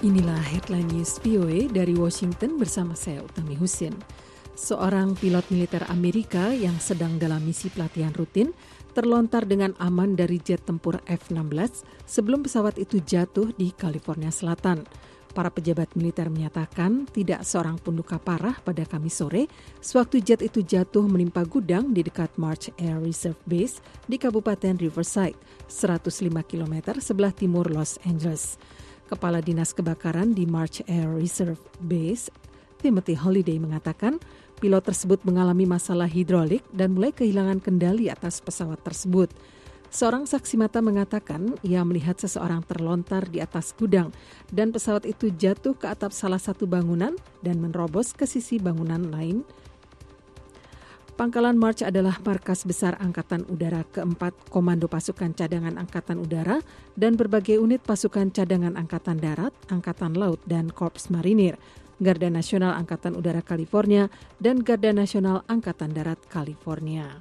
Inilah headline news VOA dari Washington bersama saya Utami Husin. Seorang pilot militer Amerika yang sedang dalam misi pelatihan rutin terlontar dengan aman dari jet tempur F-16 sebelum pesawat itu jatuh di California Selatan. Para pejabat militer menyatakan tidak seorang pun luka parah pada Kamis sore sewaktu jet itu jatuh menimpa gudang di dekat March Air Reserve Base di Kabupaten Riverside, 105 km sebelah timur Los Angeles. Kepala Dinas Kebakaran di March Air Reserve Base, Timothy Holiday mengatakan pilot tersebut mengalami masalah hidrolik dan mulai kehilangan kendali atas pesawat tersebut. Seorang saksi mata mengatakan ia melihat seseorang terlontar di atas gudang dan pesawat itu jatuh ke atap salah satu bangunan dan menerobos ke sisi bangunan lain. Pangkalan March adalah markas besar Angkatan Udara keempat Komando Pasukan Cadangan Angkatan Udara dan berbagai unit pasukan cadangan Angkatan Darat, Angkatan Laut, dan Korps Marinir, Garda Nasional Angkatan Udara California, dan Garda Nasional Angkatan Darat California.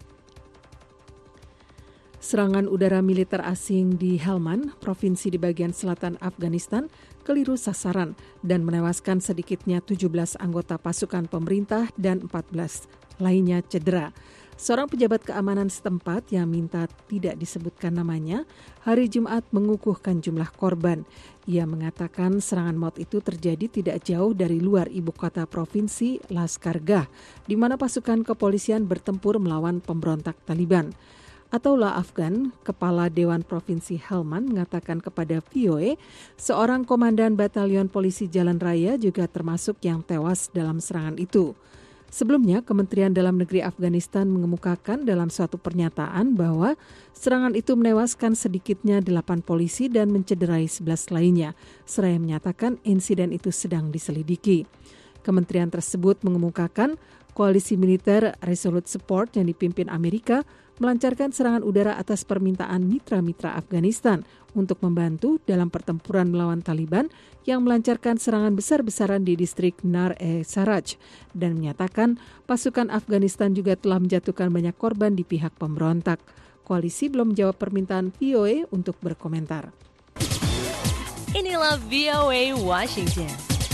Serangan udara militer asing di Helmand, provinsi di bagian selatan Afghanistan, keliru sasaran dan menewaskan sedikitnya 17 anggota pasukan pemerintah dan 14 lainnya cedera. Seorang pejabat keamanan setempat yang minta tidak disebutkan namanya hari Jumat mengukuhkan jumlah korban. Ia mengatakan serangan maut itu terjadi tidak jauh dari luar ibu kota provinsi Laskargah, di mana pasukan kepolisian bertempur melawan pemberontak Taliban. Ataullah Afgan, Kepala Dewan Provinsi Helmand, mengatakan kepada VOA, seorang komandan batalion polisi jalan raya juga termasuk yang tewas dalam serangan itu. Sebelumnya, Kementerian Dalam Negeri Afghanistan mengemukakan dalam suatu pernyataan bahwa serangan itu menewaskan sedikitnya 8 polisi dan mencederai 11 lainnya, seraya menyatakan insiden itu sedang diselidiki. Kementerian tersebut mengemukakan koalisi militer Resolute Support yang dipimpin Amerika melancarkan serangan udara atas permintaan mitra-mitra Afghanistan untuk membantu dalam pertempuran melawan Taliban yang melancarkan serangan besar-besaran di distrik Nar-e-Sarraj dan menyatakan pasukan Afghanistan juga telah menjatuhkan banyak korban di pihak pemberontak. Koalisi belum menjawab permintaan VOA untuk berkomentar. Inilah VOA Washington.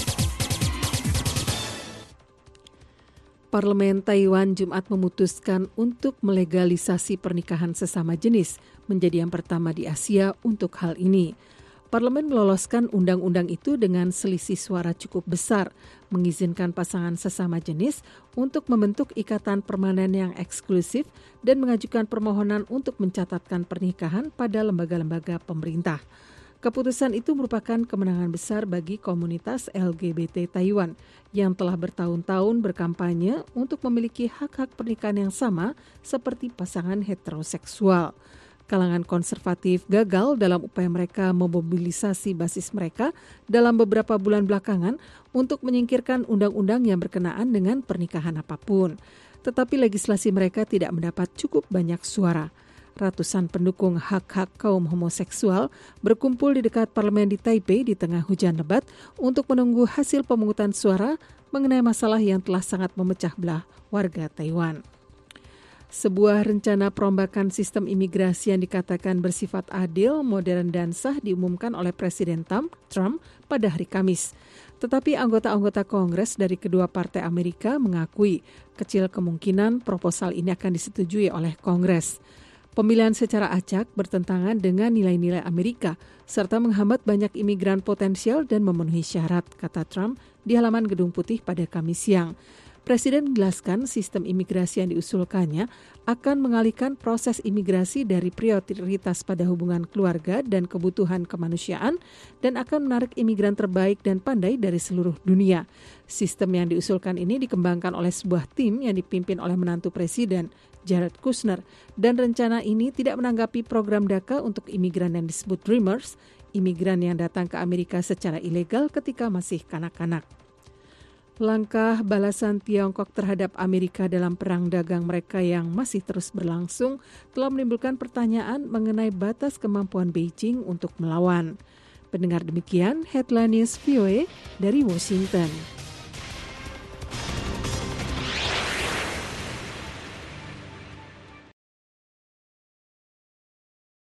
Parlemen Taiwan Jumat memutuskan untuk melegalisasi pernikahan sesama jenis menjadi yang pertama di Asia untuk hal ini. Parlemen meloloskan undang-undang itu dengan selisih suara cukup besar, mengizinkan pasangan sesama jenis untuk membentuk ikatan permanen yang eksklusif dan mengajukan permohonan untuk mencatatkan pernikahan pada lembaga-lembaga pemerintah. Keputusan itu merupakan kemenangan besar bagi komunitas LGBT Taiwan yang telah bertahun-tahun berkampanye untuk memiliki hak-hak pernikahan yang sama seperti pasangan heteroseksual. Kalangan konservatif gagal dalam upaya mereka memobilisasi basis mereka dalam beberapa bulan belakangan untuk menyingkirkan undang-undang yang berkenaan dengan pernikahan apapun. Tetapi legislasi mereka tidak mendapat cukup banyak suara. Ratusan pendukung hak-hak kaum homoseksual berkumpul di dekat parlemen di Taipei di tengah hujan lebat untuk menunggu hasil pemungutan suara mengenai masalah yang telah sangat memecah belah warga Taiwan. Sebuah rencana perombakan sistem imigrasi yang dikatakan bersifat adil, modern dan sah diumumkan oleh Presiden Trump pada hari Kamis. Tetapi anggota-anggota Kongres dari kedua partai Amerika mengakui kecil kemungkinan proposal ini akan disetujui oleh Kongres. Pemilihan secara acak bertentangan dengan nilai-nilai Amerika serta menghambat banyak imigran potensial dan memenuhi syarat, kata Trump di halaman Gedung Putih pada Kamis siang. Presiden menjelaskan sistem imigrasi yang diusulkannya akan mengalihkan proses imigrasi dari prioritas pada hubungan keluarga dan kebutuhan kemanusiaan dan akan menarik imigran terbaik dan pandai dari seluruh dunia. Sistem yang diusulkan ini dikembangkan oleh sebuah tim yang dipimpin oleh menantu Presiden Jared Kushner dan rencana ini tidak menanggapi program DACA untuk imigran yang disebut Dreamers, imigran yang datang ke Amerika secara ilegal ketika masih kanak-kanak. Langkah balasan Tiongkok terhadap Amerika dalam perang dagang mereka yang masih terus berlangsung telah menimbulkan pertanyaan mengenai batas kemampuan Beijing untuk melawan. Pendengar demikian, Headline News VOA dari Washington.